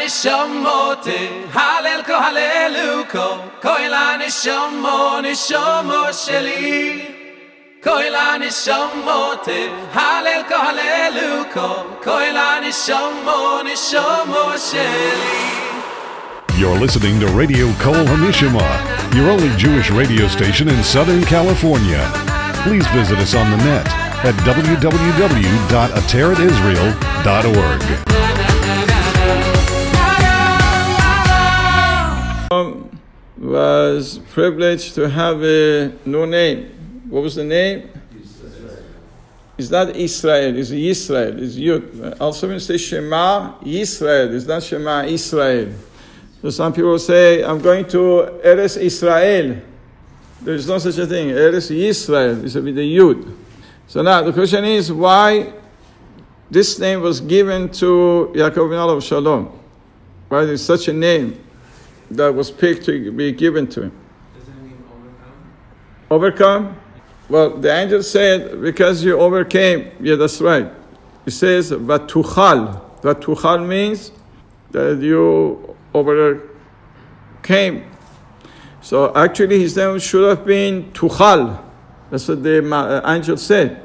nishamote halel ko haleluko koila nishomo sheli koila nishamote halel ko haleluko koila nishomo sheli. You're listening to Radio Kol Hamishama, your only Jewish radio station in Southern California. Please visit us on the net at www.ateratisrael.org. Was privileged to have a new name. What was the name? It's not Israel, it's Yisrael, it's Yud. Also when you say Shema Yisrael, it's not Shema Israel. So some people say, I'm going to Eretz Israel. There is no such a thing. Eretz Yisrael is with the Yud. So now the question is why this name was given to Yaakov bin Alav Shalom. Why there's such a name that was picked to be given to him. Does that mean overcome? Overcome? Well, the angel said, because you overcame. Yeah, that's right. It says, Vatuchal. Vatuchal means that you overcame. So actually his name should have been Tuchal. That's what the angel said.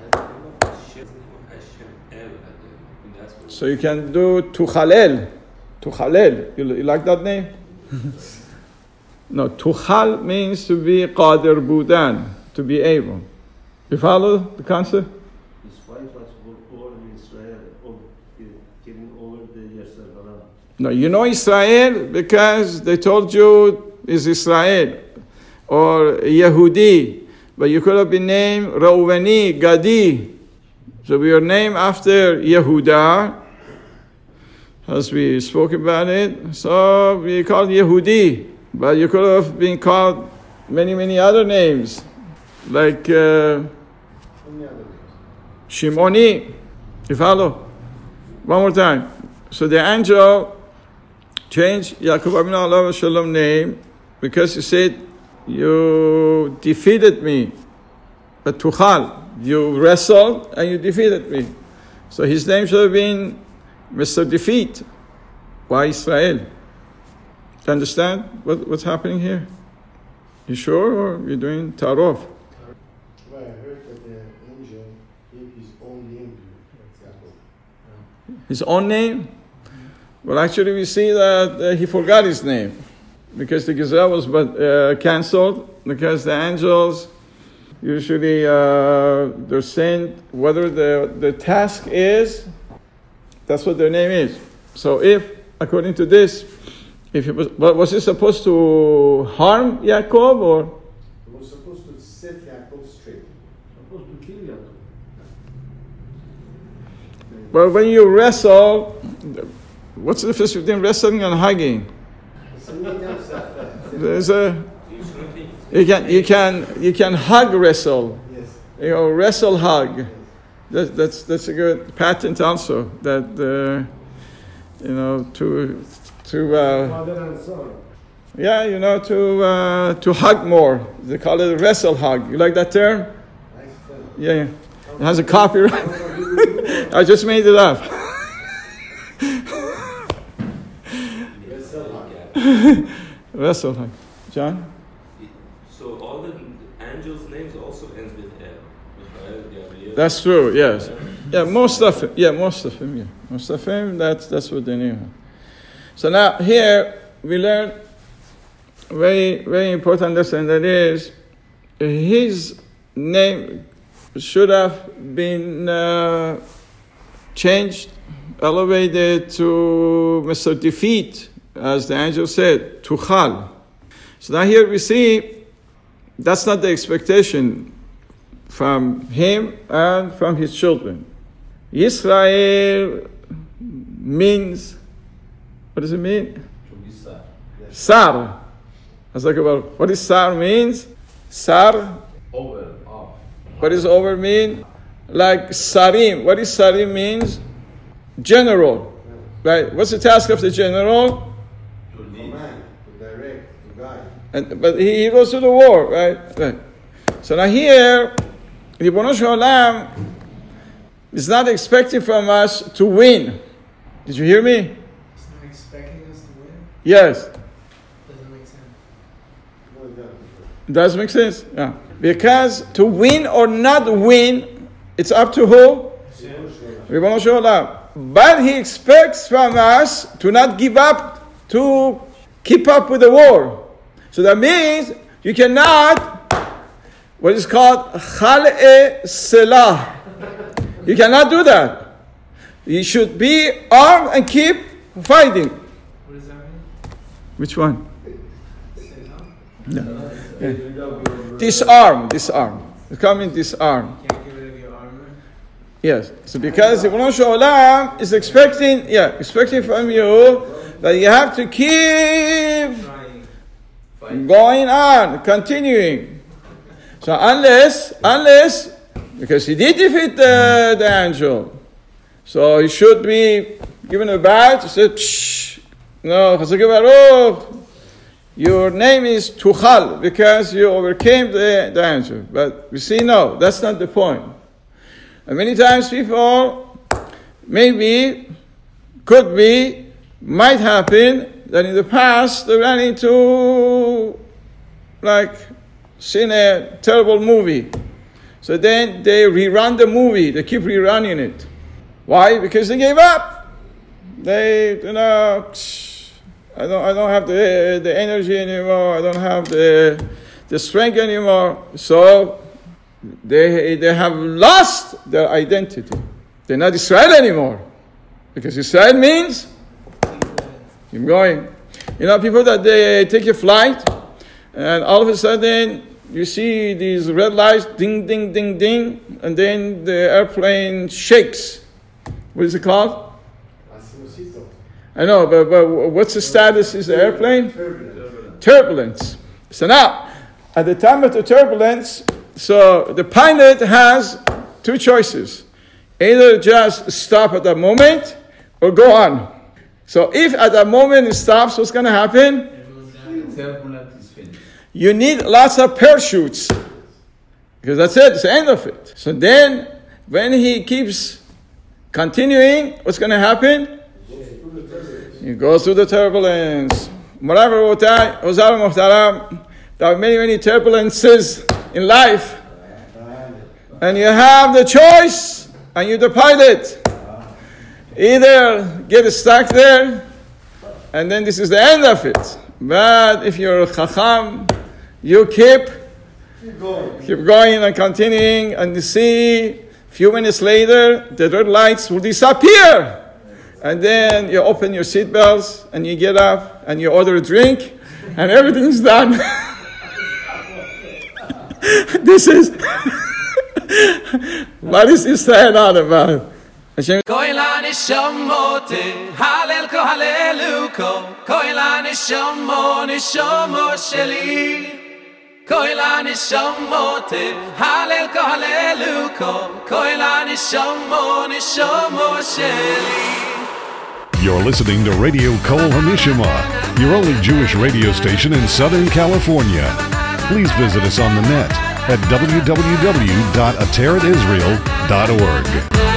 So you can do Tuchalel. Tuchalel. You like that name? No, Tuchal means to be Qadir Budan, to be able. You follow the concept? His wife was born in Israel, giving over the Yasser Hara. No, you know Israel because they told you is Israel or Yehudi, but you could have been named Reuveni, Gadi. So we are named after Yehuda, as we spoke about it. So we called Yehudi, but you could have been called many other names, like Shimoni. You follow? One more time. So the angel changed Yaakov Abinu Alav Shalom name because he said, you defeated me. But Tuchal, you wrestled and you defeated me. So his name should have been Mr. Defeat. Why Israel? Do you understand what's happening here? You sure or you're doing Tarof? Well, I heard that the angel gave his own name to Yaakov. His own name? Well, actually, we see that he forgot his name because the Gezerah was cancelled because the angels usually they're sent whether the task is, that's what their name is. So if, according to this, if it was he supposed to harm Yaakov or? He was supposed to set Yaakov straight. Supposed to kill Yaakov. Well, when you wrestle, what's the difference between wrestling and hugging? There's you can hug wrestle. Yes. You know, wrestle hug. That's a good patent also. That you know to Father and son. yeah, you know to hug more. They call it a wrestle hug. You like that term? Nice term. Yeah. It has a copyright. I just made it up. Wrestle hug. John? So all the angels' names also ends with El. Michael, Gabriel. That's true. Yes. Yeah. Most of them. Yeah. Most of them. That's what they knew. So now here we learn very important lesson. That is, his name should have been changed, elevated to Mr. Defeat, as the angel said, Tuchal. So now here we see that's not the expectation from him and from his children. Israel means, what does it mean? Sar. I was like, about what is Sar means? Sar. Over, off. What does over mean? Like Sarim. What is Sarim means? General. Right? What's the task of the general? To command, to direct, to guide. But he goes to the war, right? So now here, Ribono Shel Olam is not expecting from us to win. Did you hear me? It's not Yes. Doesn't make sense. Does make sense? Yeah. Because to win or not win, it's up to who? Ribbono Shel Olam. But he expects from us to not give up, to keep up with the war. So that means you cannot, what is called Khal'e Selah. You cannot do that. You should be armed and keep fighting. What does that mean? Which one? Selah? Disarm. Come in disarm. Can't get rid of your armor? Yes. So because Ribbono Shel Olam is expecting from you that you have to keep Trying. going on, continuing. So unless, because he did defeat the angel, so he should be given a badge. He said, no, Chazak Baruch, your name is Tuchal, because you overcame the angel. But we see, no, that's not the point. And many times people, maybe, could be, might happen, that in the past they ran into, seen a terrible movie. So then they rerun the movie, they keep rerunning it. Why? Because they gave up. They, I don't have the energy anymore. I don't have the strength anymore. So they have lost their identity. They're not Israel anymore. Because Israel means keep going. People that they take a flight and all of a sudden you see these red lights, ding, ding, ding, ding, and then the airplane shakes. What is it called? I know, but what's the status of the airplane? Turbulence. So now, at the time of the turbulence, so the pilot has two choices. Either just stop at that moment or go on. So if at that moment it stops, what's going to happen? You need lots of parachutes. Because that's it, it's the end of it. So then, when he keeps continuing, what's going to happen? You go through the turbulence. There are many turbulences in life. And you have the choice, and you're the pilot. Either get stuck there, and then this is the end of it. But if you're Chacham, you keep going and continuing, and you see, a few minutes later, the red lights will disappear. And then you open your seatbelts, and you get up, and you order a drink, and everything's done. This is what is Israel all about? Hashem. Koila nishamote, halel ko haleluko. Koila nishamo sheli. Koila nishamote, halel ko haleluko. Koila nishamo sheli. You're listening to Radio Kol HaNishama, your only Jewish radio station in Southern California. Please visit us on the net at www.ateretisrael.org.